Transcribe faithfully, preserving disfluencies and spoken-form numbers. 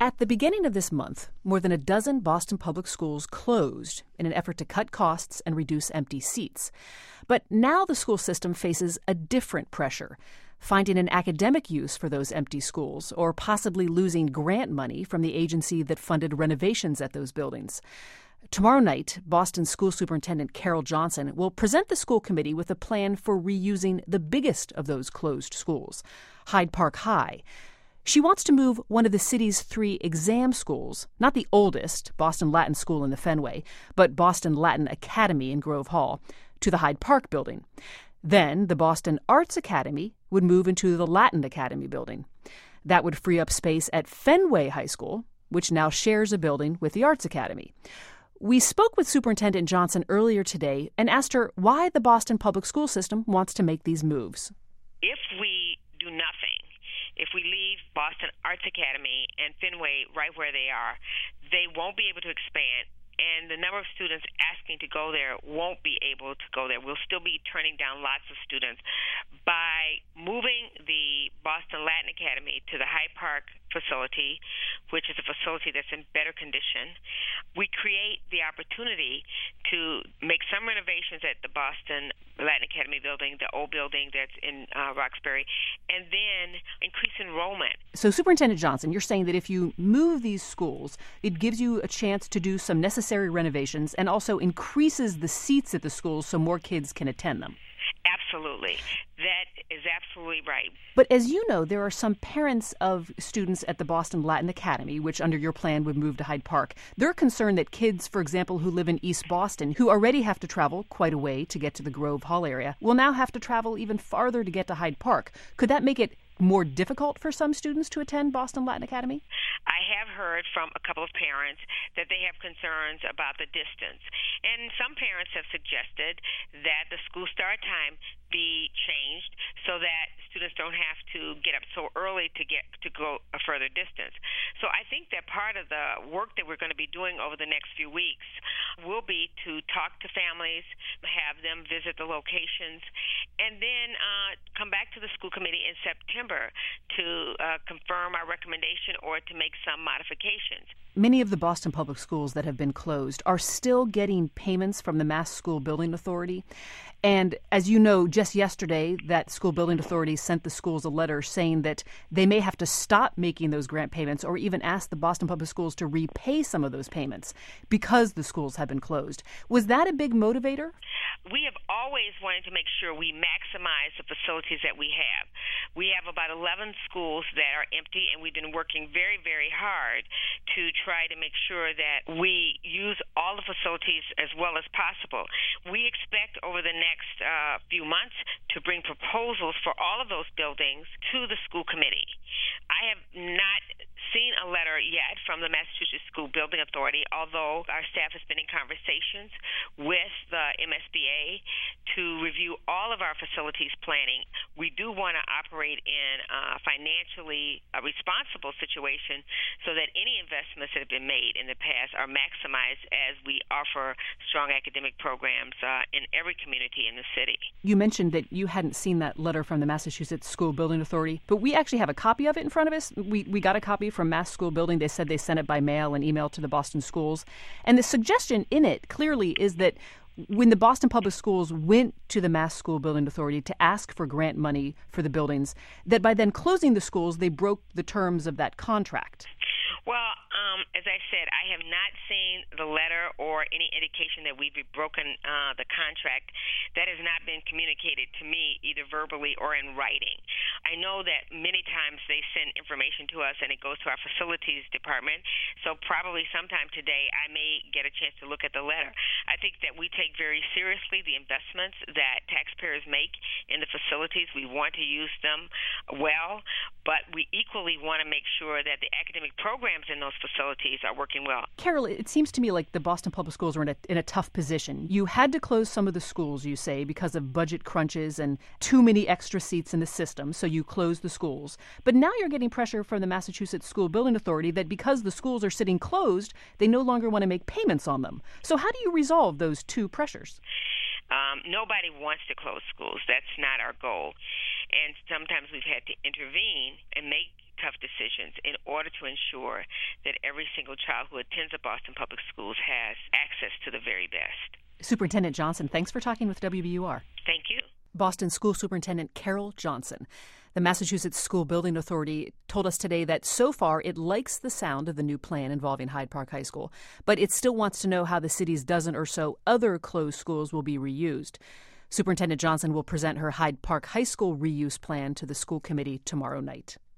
At the beginning of this month, more than a dozen Boston public schools closed in an effort to cut costs and reduce empty seats. But now the school system faces a different pressure, finding an academic use for those empty schools or possibly losing grant money from the agency that funded renovations at those buildings. Tomorrow night, Boston School Superintendent Carol Johnson will present the school committee with a plan for reusing the biggest of those closed schools, Hyde Park High. She wants to move one of the city's three exam schools, not the oldest, Boston Latin School in the Fenway, but Boston Latin Academy in Grove Hall, to the Hyde Park building. Then the Boston Arts Academy would move into the Latin Academy building. That would free up space at Fenway High School, which now shares a building with the Arts Academy. We spoke with Superintendent Johnson earlier today and asked her why the Boston public school system wants to make these moves. If we do nothing, if we leave Boston Arts Academy and Fenway right where they are, they won't be able to expand, and the number of students asking to go there won't be able to go there. We'll still be turning down lots of students. By moving the Boston Latin Academy to the Hyde Park facility, which is a facility that's in better condition, we create the opportunity to make some renovations at the Boston Latin Academy building, the old building that's in uh, Roxbury, and then increase enrollment. So, Superintendent Johnson, you're saying that if you move these schools, it gives you a chance to do some necessary renovations and also increases the seats at the schools so more kids can attend them. Absolutely. That is absolutely right. But as you know, there are some parents of students at the Boston Latin Academy, which under your plan would move to Hyde Park. They're concerned that kids, for example, who live in East Boston, who already have to travel quite a way to get to the Grove Hall area, will now have to travel even farther to get to Hyde Park. Could that make it more difficult for some students to attend Boston Latin Academy? I have heard from a couple of parents that they have concerns about the distance. And some parents have suggested that the school start time be changed so that students don't have to get up so early to get to go a further distance. So I think that part of the work that we're going to be doing over the next few weeks will be to talk to families, have them visit the locations, and then uh, come back to the school committee in September to uh, confirm our recommendation or to make some modifications. Many of the Boston public schools that have been closed are still getting payments from the Mass School Building Authority. And as you know, just yesterday, that school building authority sent the schools a letter saying that they may have to stop making those grant payments or even ask the Boston Public Schools to repay some of those payments because the schools have been closed. Was that a big motivator? We have always wanted to make sure we maximize the facilities that we have. We have about eleven schools that are empty, and we've been working very, very hard to try to make sure that we use all the facilities as well as possible. We expect over the next next uh, few months to bring proposals for all of those buildings to the school committee. I have not seen a letter yet from the Massachusetts School Building Authority, although our staff has been in conversations with the M S B A to review all of our facilities planning. We do want to operate in a financially a responsible situation so that any investments that have been made in the past are maximized as we offer strong academic programs uh, in every community in the city. You mentioned that you hadn't seen that letter from the Massachusetts School Building Authority, but we actually have a copy of it in front of us. We we got a copy from Mass School Building. They said they sent it by mail and email to the Boston schools. And the suggestion in it clearly is that when the Boston Public Schools went to the Mass School Building Authority to ask for grant money for the buildings, that by then closing the schools, they broke the terms of that contract. Well, um, as I said, I have not seen the letter or any indication that we've broken uh, the contract. That has not been communicated to me either verbally or in writing. I know that many times they send information to us and it goes to our facilities department, so probably sometime today I may get a chance to look at the letter. I think that we take very seriously the investments that taxpayers make in the facilities. We want to use them well, but we equally want to make sure that the academic programs in those facilities are working well. Carol, it seems to me like the Boston Public Schools are in a, in a tough position. You had to close some of the schools, you say, because of budget crunches and too many extra seats in the system, so you closed the schools. But now you're getting pressure from the Massachusetts School Building Authority that because the schools are sitting closed, they no longer want to make payments on them. So how do you resolve those two pressures? Um, nobody wants to close schools. That's not our goal. And sometimes we've had to intervene and make tough decisions in order to ensure that every single child who attends the Boston Public Schools has access to the very best. Superintendent Johnson, thanks for talking with W B U R. Thank you. Boston School Superintendent Carol Johnson. The Massachusetts School Building Authority told us today that so far it likes the sound of the new plan involving Hyde Park High School, but it still wants to know how the city's dozen or so other closed schools will be reused. Superintendent Johnson will present her Hyde Park High School reuse plan to the school committee tomorrow night.